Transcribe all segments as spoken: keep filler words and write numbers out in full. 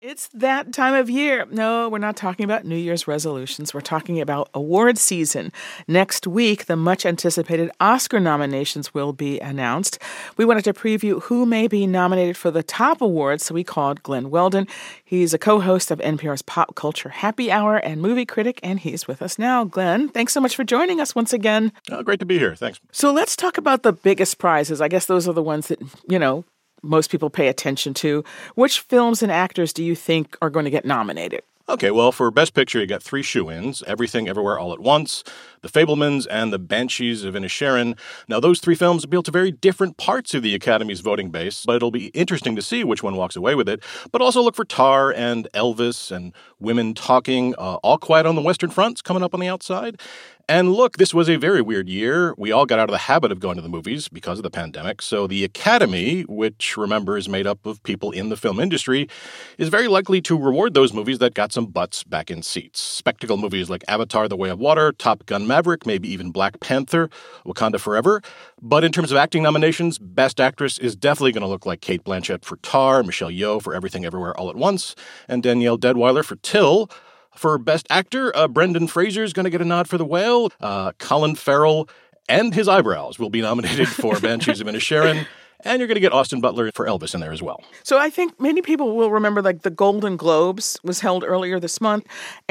It's that time of year. No, we're not talking about New Year's resolutions. We're talking about award season. Next week, the much-anticipated Oscar nominations will be announced. We wanted to preview who may be nominated for the top awards, so we called Glenn Weldon. He's a co-host of N P R's Pop Culture Happy Hour and movie critic, and he's with us now. Glenn, thanks so much for joining us once again. Oh, great to be here. Thanks. So let's talk about the biggest prizes. I guess those are the ones that, you know, most people pay attention to. Which films and actors do you think are going to get nominated? Okay, well, for Best Picture, you got three shoo-ins, Everything Everywhere All at Once, The Fabelmans, and The Banshees of Inisherin. Now, those three films appeal to very different parts of the Academy's voting base, but it'll be interesting to see which one walks away with it. But also look for Tar and Elvis and Women Talking, uh, All Quiet on the Western Front's coming up on the outside. And look, this was a very weird year. We all got out of the habit of going to the movies because of the pandemic. So the Academy, which, remember, is made up of people in the film industry, is very likely to reward those movies that got some butts back in seats. Spectacle movies like Avatar: The Way of Water, Top Gun: Maverick, maybe even Black Panther, Wakanda Forever. But in terms of acting nominations, Best Actress is definitely going to look like Cate Blanchett for Tar, Michelle Yeoh for Everything Everywhere All at Once, and Danielle Deadwyler for Till. For Best Actor, uh, Brendan Fraser's going to get a nod for The Whale. Uh, Colin Farrell and his eyebrows will be nominated for Banshees of Inisherin. And you're going to get Austin Butler for Elvis in there as well. So I think many people will remember, like, the Golden Globes was held earlier this month.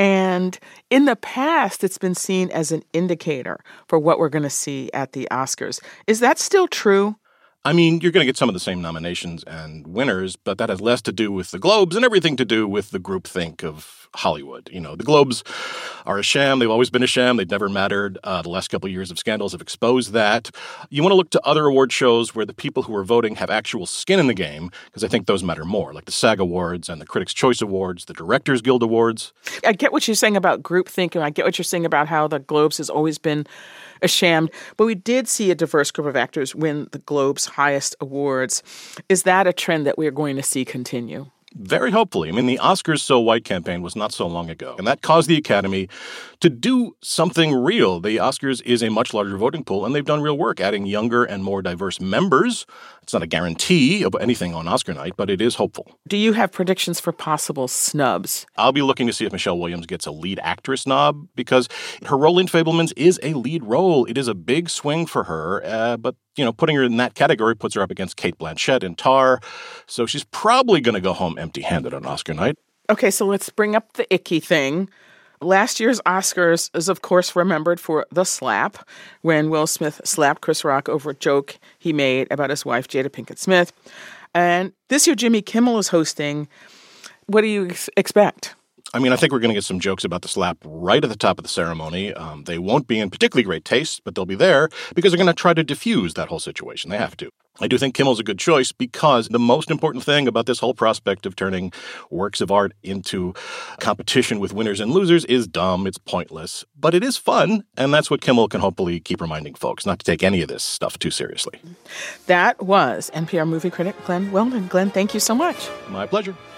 And in the past, it's been seen as an indicator for what we're going to see at the Oscars. Is that still true? I mean, you're going to get some of the same nominations and winners, but that has less to do with the Globes and everything to do with the groupthink of Hollywood. You know, the Globes are a sham. They've always been a sham. They've never mattered. Uh, the last couple of years of scandals have exposed that. You want to look to other award shows where the people who are voting have actual skin in the game, because I think those matter more, like the SAG Awards and the Critics' Choice Awards, the Directors Guild Awards. I get what you're saying about groupthink, and I get what you're saying about how the Globes has always been a sham, but we did see a diverse group of actors win the Globe's highest awards. Is that a trend that we're going to see continue? Very hopefully. I mean, the Oscars So White campaign was not so long ago, and that caused the Academy to do something real. The Oscars is a much larger voting pool, and they've done real work adding younger and more diverse members. It's not a guarantee of anything on Oscar night, but it is hopeful. Do you have predictions for possible snubs? I'll be looking to see if Michelle Williams gets a lead actress nod, because her role in Fabelmans is a lead role. It is a big swing for her, uh, but you know, putting her in that category puts her up against Cate Blanchett in Tar, so she's probably going to go home empty-handed on Oscar night. Okay, so let's bring up the icky thing. Last year's Oscars is, of course, remembered for the slap, when Will Smith slapped Chris Rock over a joke he made about his wife, Jada Pinkett Smith. And this year, Jimmy Kimmel is hosting. What do you ex- expect? I mean, I think we're going to get some jokes about the slap right at the top of the ceremony. Um, they won't be in particularly great taste, but they'll be there because they're going to try to diffuse that whole situation. They have to. I do think Kimmel's a good choice because the most important thing about this whole prospect of turning works of art into competition with winners and losers is dumb. It's pointless, but it is fun. And that's what Kimmel can hopefully keep reminding folks, not to take any of this stuff too seriously. That was N P R movie critic Glenn Weldon. Glenn, thank you so much. My pleasure.